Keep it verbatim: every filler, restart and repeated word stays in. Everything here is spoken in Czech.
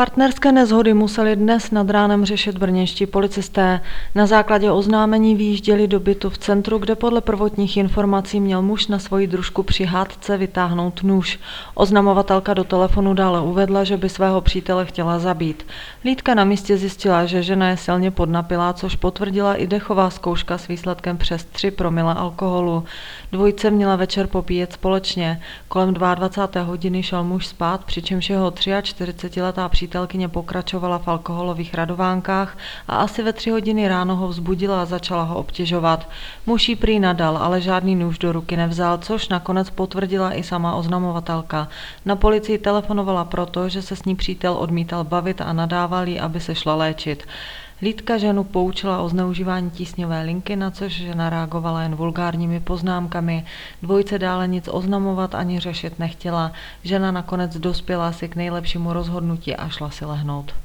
Partnerské neshody museli dnes nad ránem řešit brněnští policisté. Na základě oznámení vyjížděli do bytu v centru, kde podle prvotních informací měl muž na svoji družku při hádce vytáhnout nůž. Oznamovatelka do telefonu dále uvedla, že by svého přítele chtěla zabít. Hlídka na místě zjistila, že žena je silně podnapilá, což potvrdila i dechová zkouška s výsledkem přes tři promile alkoholu. Dvojice měla večer popíjet společně. Kolem dvacáté druhé hodiny šel muž spát, přičemž jeho čtyřicetiletá přítelkyně pokračovala v alkoholových radovánkách a asi ve tři hodiny ráno ho vzbudila a začala ho obtěžovat. Muž jí prý nadal, ale žádný nůž do ruky nevzal, což nakonec potvrdila i sama oznamovatelka. Na policii telefonovala proto, že se s ní přítel odmítal bavit a nadával jí, aby se šla léčit. Hlídka ženu poučila o zneužívání tísňové linky, na což žena reagovala jen vulgárními poznámkami. Dvojice dále nic oznamovat ani řešit nechtěla. Žena nakonec dospěla si k nejlepšímu rozhodnutí a šla si lehnout.